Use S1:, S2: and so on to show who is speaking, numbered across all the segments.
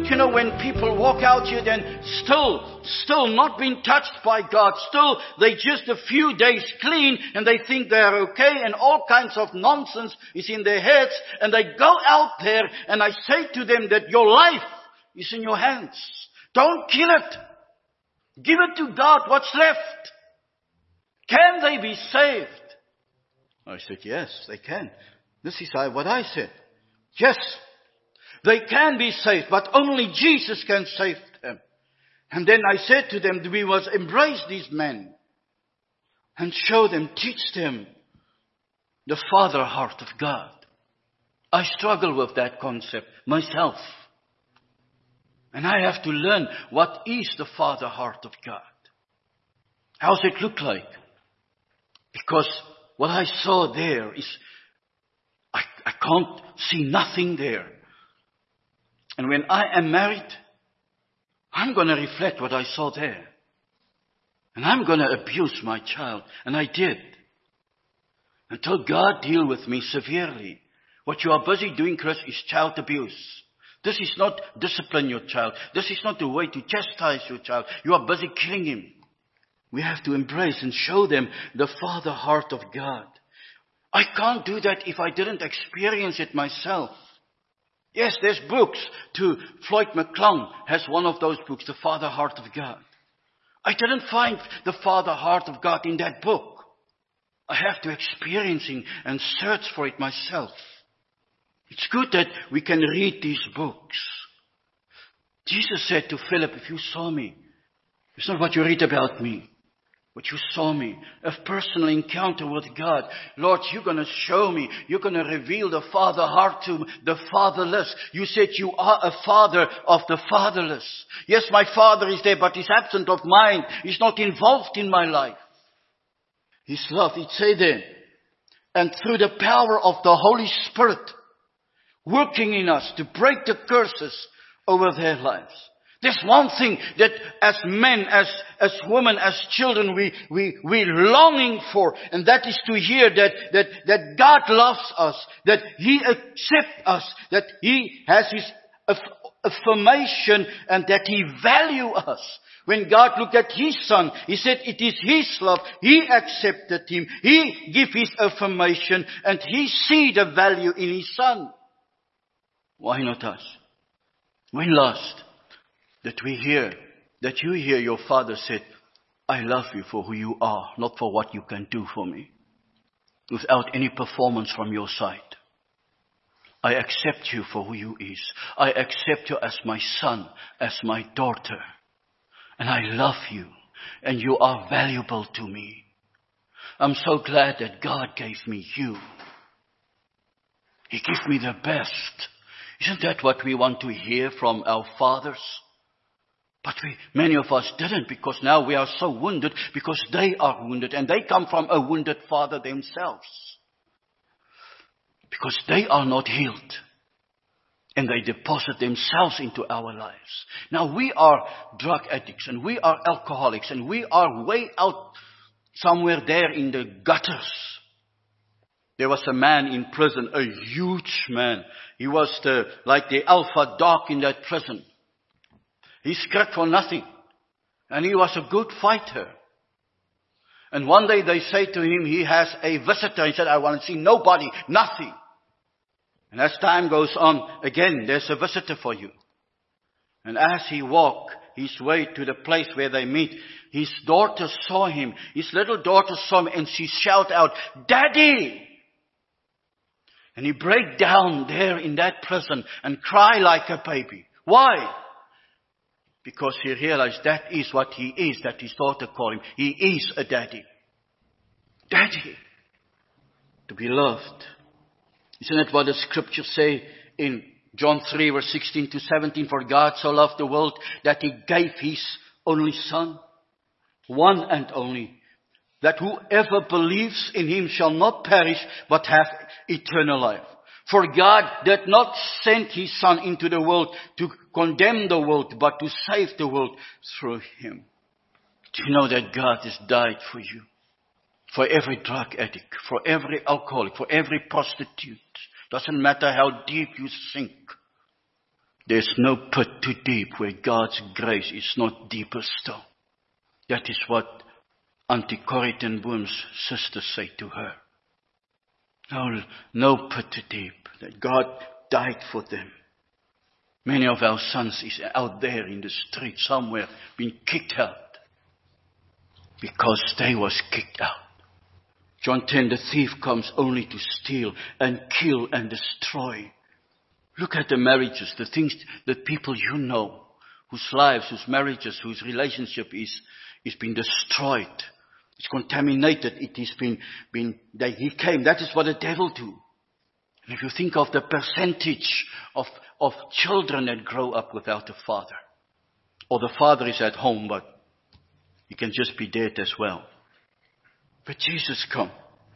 S1: think, when people walk out here, then still not being touched by God, still they just a few days clean and they think they are okay, and all kinds of nonsense is in their heads, and they go out there, and I say to them that your life is in your hands. Don't kill it. Give it to God. What's left? Can they be saved? I said, yes, they can. This is what I said. Yes, they can be saved, but only Jesus can save them. And then I said to them, we must embrace these men and show them, teach them the Father heart of God. I struggle with that concept myself. And I have to learn what is the Father heart of God. How does it look like? Because what I saw there is, I can't see nothing there. And when I am married, I'm going to reflect what I saw there. And I'm going to abuse my child. And I did. Until God deal with me severely. What you are busy doing, Chris, is child abuse. This is not discipline your child. This is not the way to chastise your child. You are busy killing him. We have to embrace and show them the Father heart of God. I can't do that if I didn't experience it myself. Yes, there's books. Floyd McClung has one of those books, The Father Heart of God. I didn't find the Father heart of God in that book. I have to experience it and search for it myself. It's good that we can read these books. Jesus said to Philip, if you saw me, it's not what you read about me, but you saw me, a personal encounter with God. Lord, you're going to show me. You're going to reveal the Father heart to the fatherless. You said you are a father of the fatherless. Yes, my father is there, but he's absent of mind. He's not involved in my life. His love, it say there. And through the power of the Holy Spirit working in us to break the curses over their lives. There's one thing that as men, as women, as children, we're longing for, and that is to hear that God loves us, that He accepts us, that He has His affirmation, and that He values us. When God looked at His Son, He said it is His love. He accepted Him. He gave His affirmation, and He see the value in His Son. Why not us? When last that you hear your Father said, I love you for who you are, not for what you can do for me, without any performance from your side. I accept you for who you is. I accept you as my son, as my daughter. And I love you, and you are valuable to me. I'm so glad that God gave me you. He gave me the best. Isn't that what we want to hear from our fathers? But many of us didn't, because now we are so wounded because they are wounded, and they come from a wounded father themselves. Because they are not healed. And they deposit themselves into our lives. Now we are drug addicts, and we are alcoholics, and we are way out somewhere there in the gutters. There was a man in prison, a huge man. He was like the alpha dog in that prison. He scared for nothing. And he was a good fighter. And one day they say to him, he has a visitor. He said, I want to see nobody, nothing. And as time goes on, again, there's a visitor for you. And as he walked his way to the place where they meet, his daughter saw him. His little daughter saw him, and she shouted out, Daddy! And he break down there in that prison and cry like a baby. Why? Because he realized that is what he is, that his daughter called him. He is a daddy. Daddy. To be loved. Isn't that what the scriptures say in John 3 verse 16 to 17? For God so loved the world that He gave His only Son. One and only. That whoever believes in Him shall not perish but have eternal life. For God did not send His Son into the world to condemn the world, but to save the world through Him. Do you know that God has died for you? For every drug addict, for every alcoholic, for every prostitute. Doesn't matter how deep you sink. There's no pit too deep where God's grace is not deeper still. That is what Auntie Corrie ten Boom's sisters say to her. No pit too deep, that God died for them. Many of our sons is out there in the street somewhere being kicked out because they was kicked out. John 10, the thief comes only to steal and kill and destroy. Look at the marriages, the things, the people you know, whose lives, whose marriages, whose relationship is been destroyed. It's contaminated. It has he came. That is what the devil do. And if you think of the percentage of children that grow up without a father, or the father is at home, but he can just be dead as well. But Jesus came.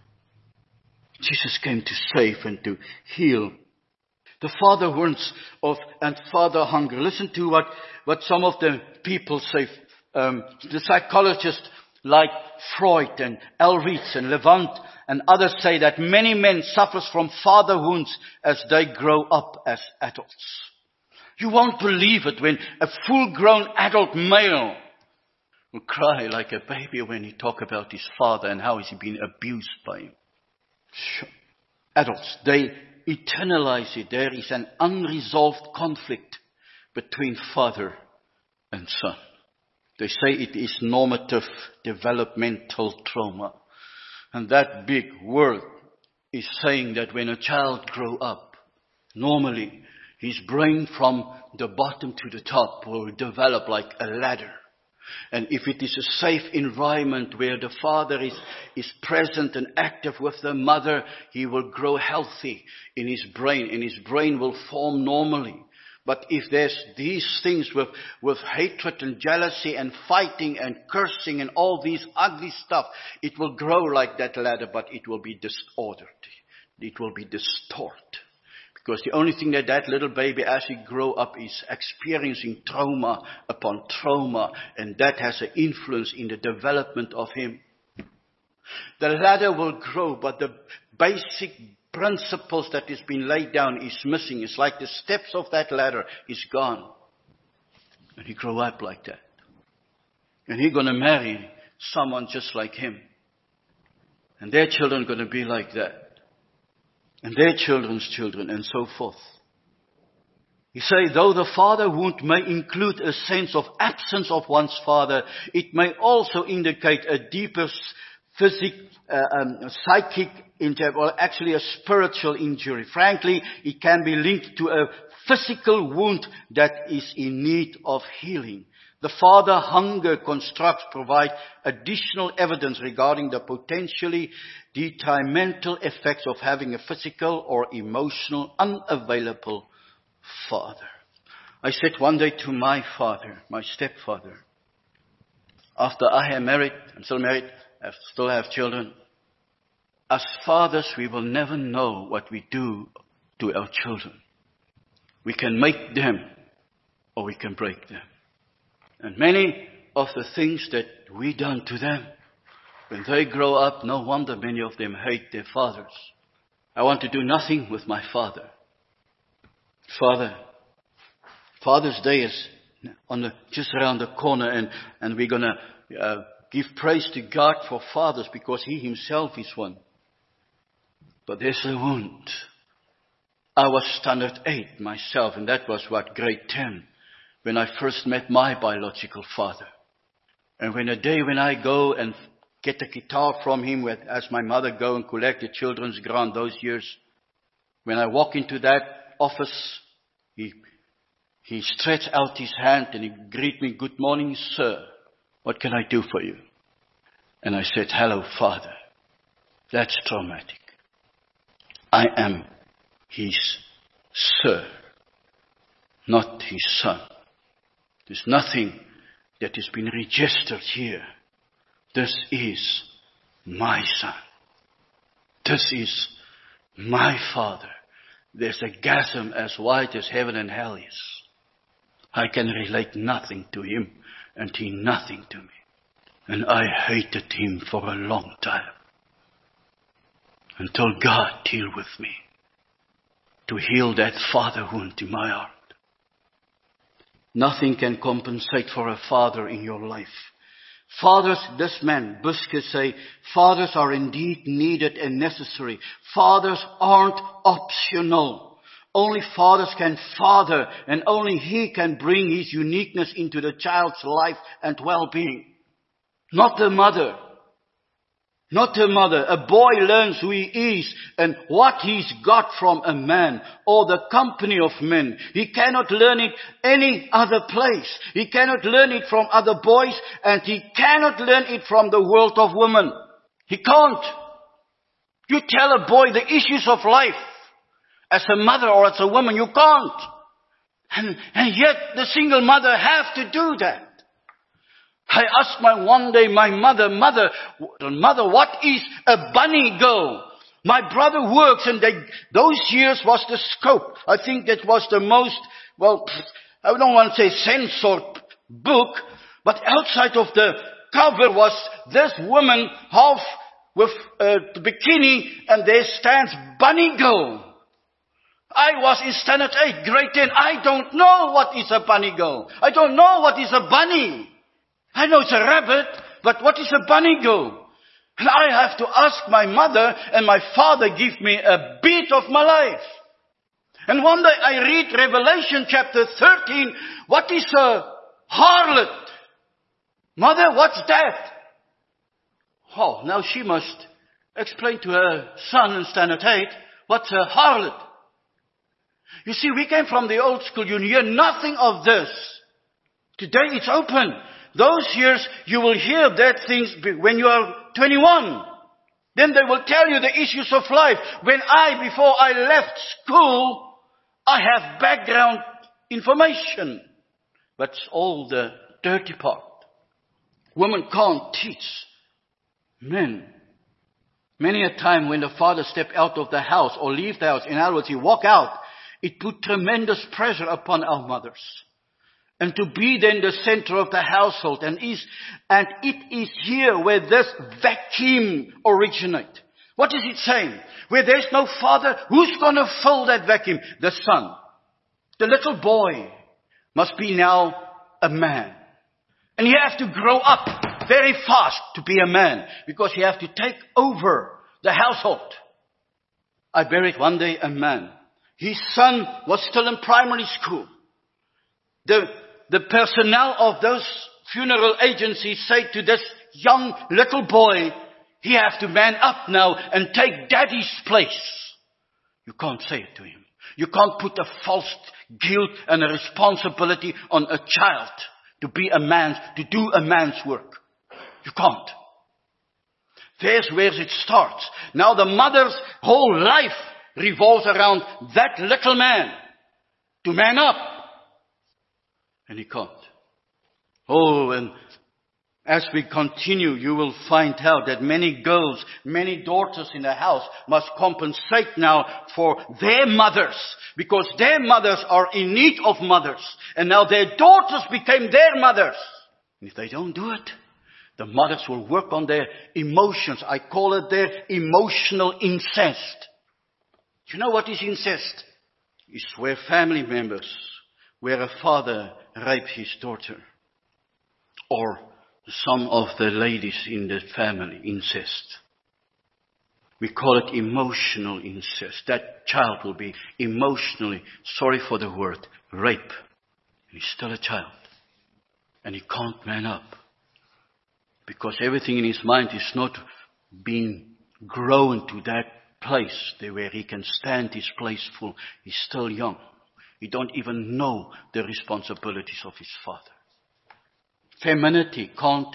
S1: Jesus came to save and to heal. The father wounds and father hunger. Listen to what some of the people say. The psychologists like Freud and Elritz and Levant and others say that many men suffer from father wounds as they grow up as adults. You won't believe it when a full-grown adult male will cry like a baby when he talk about his father and how he's been abused by him. Sure. Adults, they internalize it. There is an unresolved conflict between father and son. They say it is normative developmental trauma. And that big word is saying that when a child grows up, normally his brain from the bottom to the top will develop like a ladder. And if it is a safe environment where the father is present and active with the mother, he will grow healthy in his brain, and his brain will form normally. But if there's these things with hatred and jealousy and fighting and cursing and all these ugly stuff, it will grow like that ladder, but it will be disordered. It will be distorted. Because the only thing that little baby as he grow up is experiencing trauma upon trauma, and that has an influence in the development of him. The ladder will grow, but the basic principles that has been laid down is missing. It's like the steps of that ladder is gone. And he grow up like that. And he's going to marry someone just like him. And their children are going to be like that. And their children's children, and so forth. He say, though the father wound may include a sense of absence of one's father, it may also indicate a deeper psychic injury, or actually a spiritual injury. Frankly, it can be linked to a physical wound that is in need of healing. The father hunger constructs provide additional evidence regarding the potentially detrimental effects of having a physical or emotional unavailable father. I said one day to my father, my stepfather, after I am married, I'm still married, I still have children. As fathers, we will never know what we do to our children. We can make them or we can break them. And many of the things that we done to them, when they grow up, no wonder many of them hate their fathers. I want to do nothing with my father. Father's Day is just around the corner, and we're going to give praise to God for fathers because He Himself is one. But there's a wound. I was standard 8 myself, and that was grade 10, when I first met my biological father. And when I go and get a guitar from him, as my mother go and collect the children's grant those years, when I walk into that office, he stretched out his hand and he greeted me, "Good morning, sir. What can I do for you?" And I said, "Hello, Father." That's traumatic. I am his sir, not his son. There's nothing that has been registered here. This is my son. This is my father. There's a chasm as wide as heaven and hell is. I can relate nothing to him, and he nothing to me. And I hated him for a long time. Until God deal with me to heal that father wound in my heart. Nothing can compensate for a father in your life. Fathers, this man, Buske, say, fathers are indeed needed and necessary. Fathers aren't optional. Only fathers can father, and only he can bring his uniqueness into the child's life and well-being. Not the mother. Not the mother. A boy learns who he is and what he's got from a man or the company of men. He cannot learn it any other place. He cannot learn it from other boys, and he cannot learn it from the world of women. He can't. You tell a boy the issues of life as a mother or as a woman, you can't. And yet the single mother have to do that. I asked one day my mother, what is a bunny girl? My brother works, and those years was the scope. I think that was the most, I don't want to say censored book, but outside of the cover was this woman half with the bikini, and there stands bunny girl. I was in standard 8, grade 10. I don't know what is a bunny girl. I don't know what is a bunny. I know it's a rabbit, but what is a bunny girl? And I have to ask my mother, and my father give me a bit of my life. And one day I read Revelation chapter 13. What is a harlot? Mother, what's that? Oh, now she must explain to her son in standard 8, what's a harlot? You see, we came from the old school. You hear nothing of this. Today it's open. Those years you will hear that things when you are 21. Then they will tell you the issues of life. Before I left school, I have background information. But it's all the dirty part. Women can't teach men. Many a time when the father step out of the house or leave the house, in other words, he walk out, it put tremendous pressure upon our mothers. And to be then the center of the household. And it is here where this vacuum originates. What is it saying? Where there's no father, who's going to fill that vacuum? The son. The little boy must be now a man. And he has to grow up very fast to be a man. Because he has to take over the household. I buried one day a man. His son was still in primary school. The personnel of those funeral agencies say to this young little boy, he has to man up now and take daddy's place. You can't say it to him. You can't put a false guilt and a responsibility on a child to be a man, to do a man's work. You can't. There's where it starts. Now the mother's whole life revolves around that little man to man up. And he can't. Oh, and as we continue, you will find out that many girls, many daughters in the house must compensate now for their mothers. Because their mothers are in need of mothers. And now their daughters became their mothers. And if they don't do it, the mothers will work on their emotions. I call it their emotional incest. Do you know what is incest? It's where family members, where a father rapes his daughter. Or some of the ladies in the family, incest. We call it emotional incest. That child will be emotionally, sorry for the word, rape. He's still a child. And he can't man up. Because everything in his mind is not being grown to that place there where he can stand his place full. He's still young. He don't even know the responsibilities of his father. Femininity can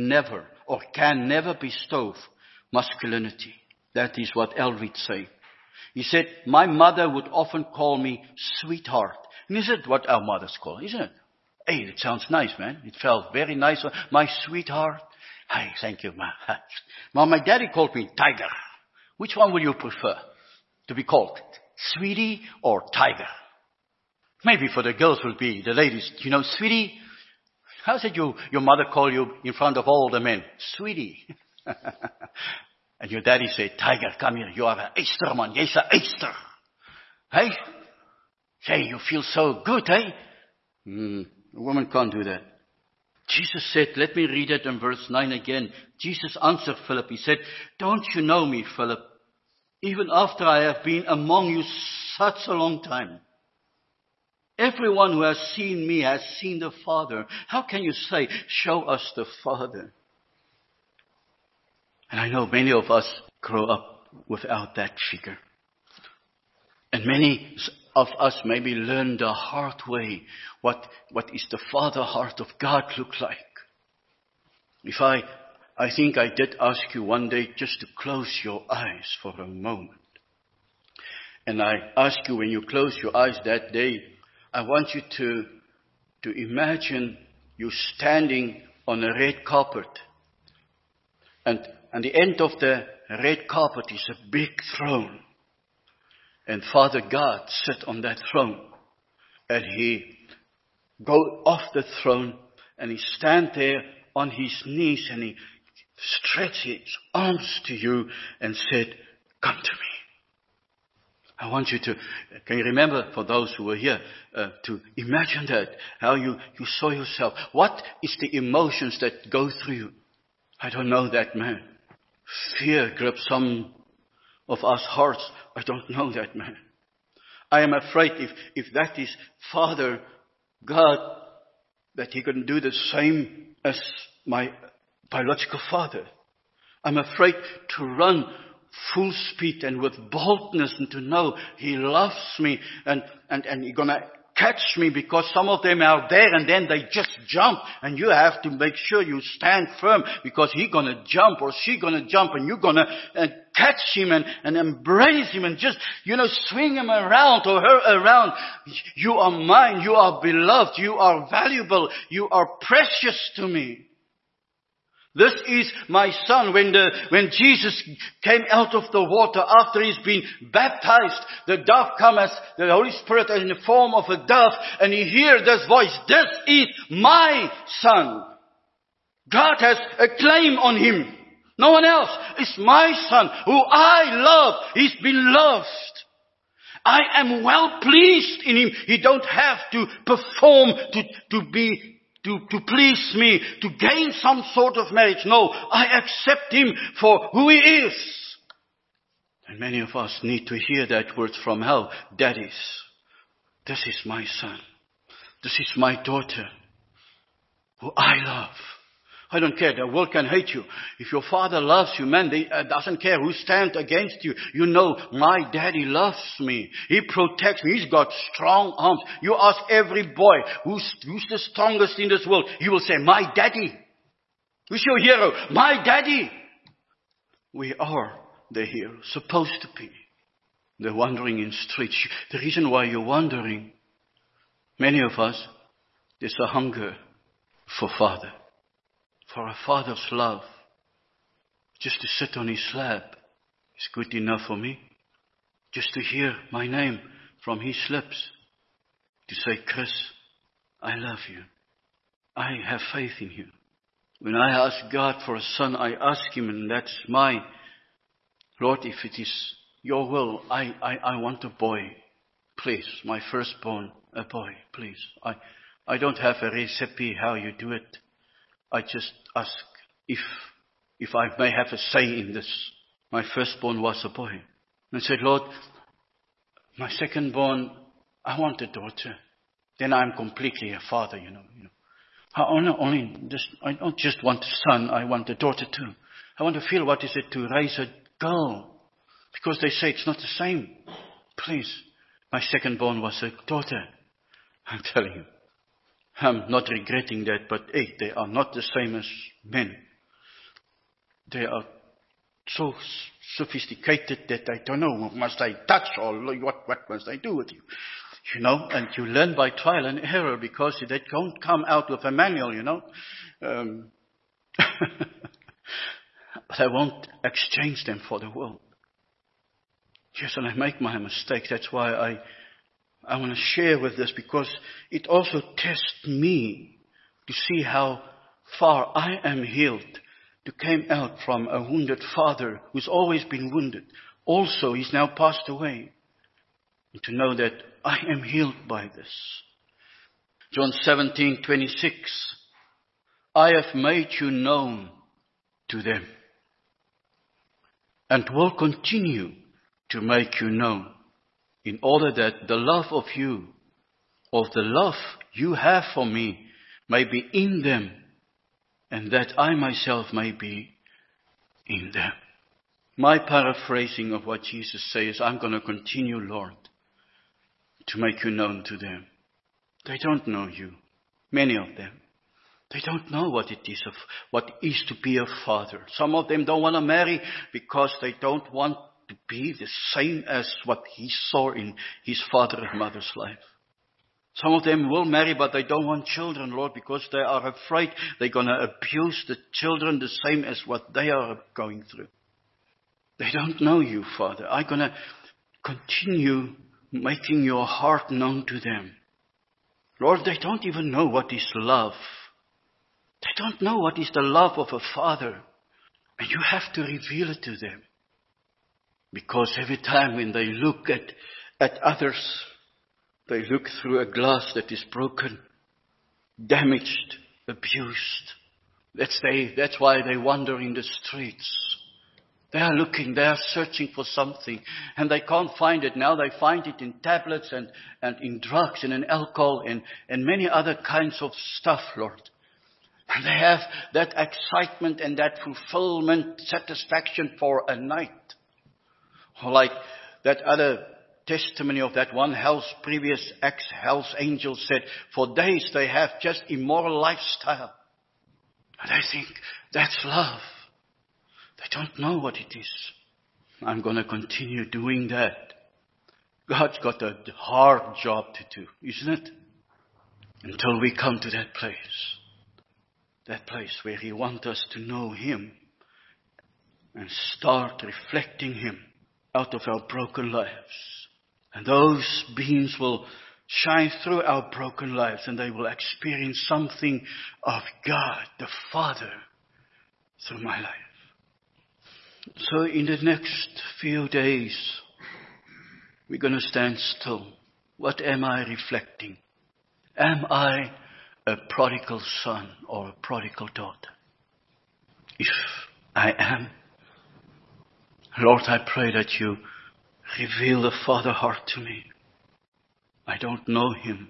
S1: never bestow masculinity. That is what Elvid said. He said, my mother would often call me sweetheart. And is it what our mothers call, isn't it? Hey, it sounds nice, man. It felt very nice. My sweetheart. Hey, thank you, man. Now, my daddy called me Tiger. Which one will you prefer to be called? Sweetie or Tiger? Maybe for the girls will be, the ladies, Sweetie. How did your mother call you in front of all the men? Sweetie. And your daddy said, Tiger, come here. You are an Easter man. Yes, an Easter. Hey? Say, you feel so good, eh? A woman can't do that. Jesus said, let me read it in verse 9 again. Jesus answered Philip. He said, don't you know me, Philip? Even after I have been among you such a long time. Everyone who has seen me has seen the Father. How can you say, show us the Father? And I know many of us grow up without that figure. And many of us maybe learn the hard way what is the Father heart of God look like. If I think I did ask you one day just to close your eyes for a moment. And I ask you, when you close your eyes that day, I want you to imagine you standing on a red carpet. And the end of the red carpet is a big throne. And Father God sat on that throne. And he go off the throne and he stand there on his knees and he stretched his arms to you and said, come to me. I want you to, can you remember, for those who were here, to imagine that, how you saw yourself. What is the emotions that go through you? I don't know that, man. Fear grips some of us hearts. I don't know that, man. I am afraid if that is Father God, that he can do the same as my biological father. I'm afraid to run full speed and with boldness and to know he loves me and he's gonna catch me, because some of them are there and then they just jump and you have to make sure you stand firm, because he's gonna jump or she's gonna jump and you're gonna catch him and embrace him and just, swing him around or her around. You are mine, you are beloved, you are valuable, you are precious to me. This is my son. When Jesus came out of the water after he's been baptized, the dove comes, the Holy Spirit in the form of a dove, and he hears this voice. This is my son. God has a claim on him. No one else. It's my son who I love. He's been loved. I am well pleased in him. He don't have to perform to please me, to gain some sort of marriage. No, I accept him for who he is. And many of us need to hear that word from hell. Daddies, this is my son. This is my daughter who I love. I don't care. The world can hate you. If your father loves you, man, doesn't care who stands against you. You know, my daddy loves me. He protects me. He's got strong arms. You ask every boy who's the strongest in this world. He will say, my daddy. Who's your hero? My daddy. We are the hero. Supposed to be. They're wandering in streets. The reason why you're wandering, many of us, there's a hunger for Father. For a father's love. Just to sit on his lap is good enough for me. Just to hear my name from his lips. To say, Chris, I love you. I have faith in you. When I ask God for a son, I ask him, and that's my, Lord, if it is your will, I want a boy. Please, my firstborn, a boy, please. I don't have a recipe how you do it. I just ask if I may have a say in this. My firstborn was a boy. And I said, Lord, my secondborn, I want a daughter. Then I'm completely a father, you know. I don't just want a son, I want a daughter too. I want to feel what is it to raise a girl. Because they say it's not the same. Please, my secondborn was a daughter. I'm telling you. I'm not regretting that, but they are not the same as men. They are so sophisticated that I don't know, must I touch or what must I do with you? And you learn by trial and error, because they don't come out with a manual, But I won't exchange them for the world. Yes, and I make my mistakes. That's why I want to share with this, because it also tests me to see how far I am healed, to came out from a wounded father who's always been wounded. Also, he's now passed away. And to know that I am healed by this. John 17:26. I have made you known to them and will continue to make you known, in order that the love of the love you have for me, may be in them, and that I myself may be in them. My paraphrasing of what Jesus says, I'm going to continue, Lord, to make you known to them. They don't know you, many of them. They don't know what it is to be a father. Some of them don't want to marry because they don't want to be the same as what he saw in his father and mother's life. Some of them will marry, but they don't want children, Lord, because they are afraid they're going to abuse the children the same as what they are going through. They don't know you, Father. I'm going to continue making your heart known to them. Lord, they don't even know what is love. They don't know what is the love of a father. And you have to reveal it to them. Because every time when they look at others, they look through a glass that is broken, damaged, abused. That's why they wander in the streets. They are looking, they are searching for something, and they can't find it. Now they find it in tablets and in drugs and in alcohol and many other kinds of stuff, Lord. And they have that excitement and that fulfillment, satisfaction for a night. Or like that other testimony of that one previous ex-Hell's angel said, for days they have just immoral lifestyle. And I think that's love. They don't know what it is. I'm going to continue doing that. God's got a hard job to do, isn't it? Until we come to that place. That place where He wants us to know Him and start reflecting Him out of our broken lives. And those beams will shine through our broken lives, and they will experience something of God, the Father, through my life. So in the next few days, we're going to stand still. What am I reflecting? Am I a prodigal son or a prodigal daughter? If I am, Lord, I pray that you reveal the Father heart to me. I don't know Him.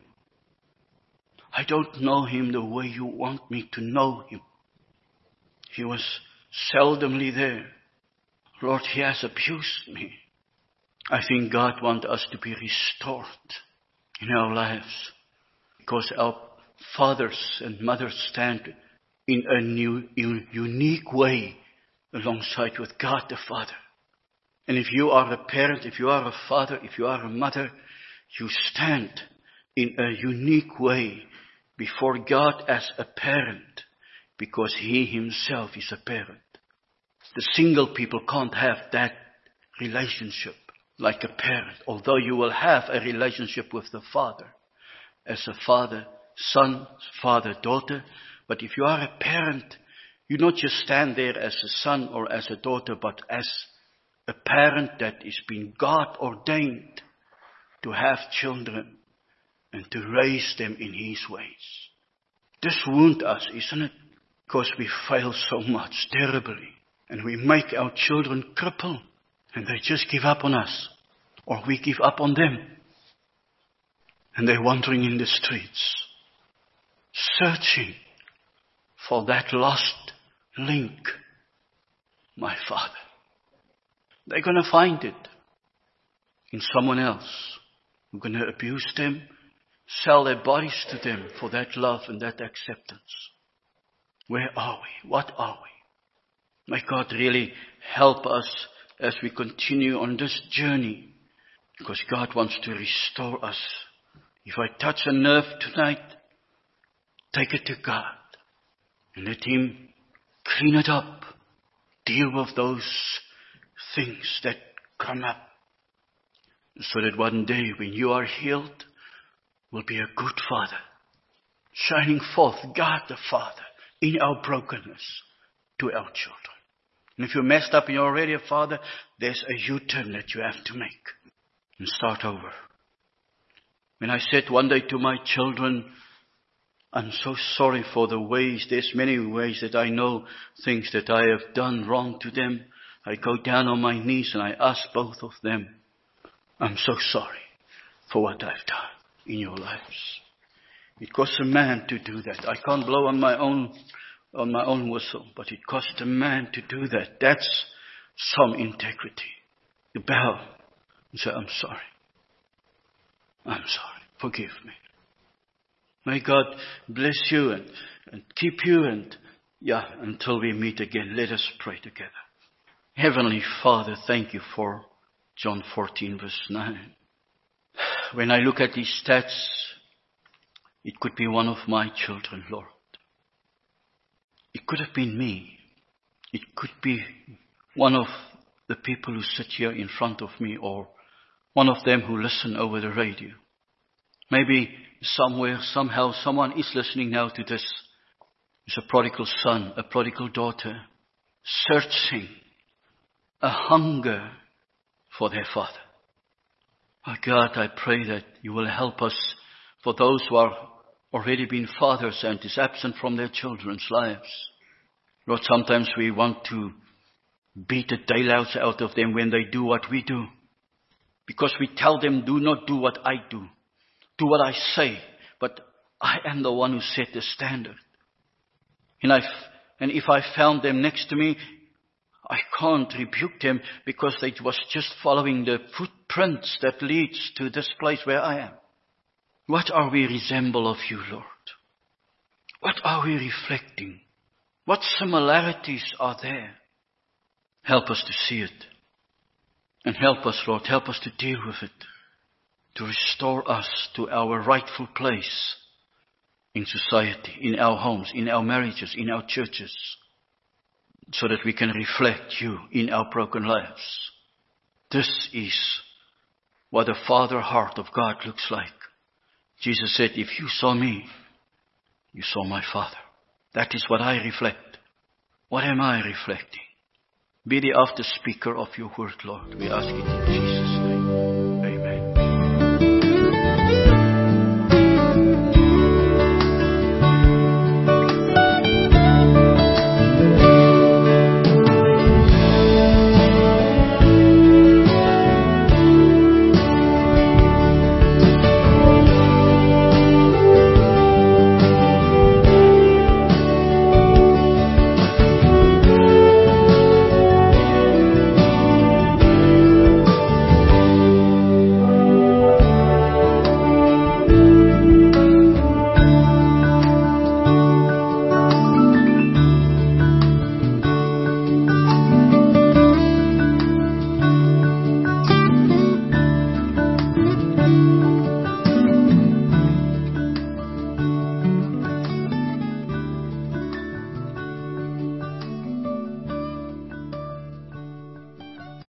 S1: I don't know Him the way you want me to know Him. He was seldomly there. Lord, He has abused me. I think God wants us to be restored in our lives, because our fathers and mothers stand in a unique way alongside with God the Father. And if you are a parent, if you are a father, if you are a mother, you stand in a unique way before God as a parent, because He Himself is a parent. The single people can't have that relationship like a parent, although you will have a relationship with the Father as a father, son, father, daughter. But if you are a parent, you not just stand there as a son or as a daughter, but as a parent that is being God ordained to have children and to raise them in His ways. This wounds us, isn't it? Because we fail so much, terribly. And we make our children cripple, and they just give up on us, or we give up on them. And they're wandering in the streets, searching for that lost link, my Father. They're going to find it in someone else. We're going to abuse them, sell their bodies to them for that love and that acceptance. Where are we? What are we? May God really help us as we continue on this journey, because God wants to restore us. If I touch a nerve tonight, take it to God and let Him clean it up. Deal with those things that come up, so that one day when you are healed, will be a good Father, shining forth God the Father in our brokenness to our children. And if you're messed up and you're already a father, there's a U-turn that you have to make and start over. When I said one day to my children, I'm so sorry for the ways. There's many ways that I know things that I have done wrong to them. I go down on my knees and I ask both of them, I'm so sorry for what I've done in your lives. It costs a man to do that. I can't blow on my own whistle, but it costs a man to do that. That's some integrity. You bow and say, I'm sorry. I'm sorry. Forgive me. May God bless you and keep you until we meet again. Let us pray together. Heavenly Father, thank you for John 14 verse 9. When I look at these stats, it could be one of my children, Lord. It could have been me. It could be one of the people who sit here in front of me, or one of them who listen over the radio. Maybe somewhere, somehow, someone is listening now to this. It's a prodigal son, a prodigal daughter, searching, a hunger for their father. Oh God, I pray that you will help us, for those who are already been fathers and is absent from their children's lives. Lord, sometimes we want to beat the daylights out of them when they do what we do. Because we tell them, do not do what I do. Do what I say. But I am the one who set the standard. And if I found them next to me, I can't rebuke them because they was just following the footprints that leads to this place where I am. What are we resemble of you, Lord? What are we reflecting? What similarities are there? Help us to see it. And help us, Lord, help us to deal with it. To restore us to our rightful place in society, in our homes, in our marriages, in our churches. So that we can reflect you in our broken lives. This is what the Father heart of God looks like. Jesus said, if you saw me, you saw my Father. That is what I reflect. What am I reflecting? Be the after speaker of your word, Lord. We ask it in Jesus' name.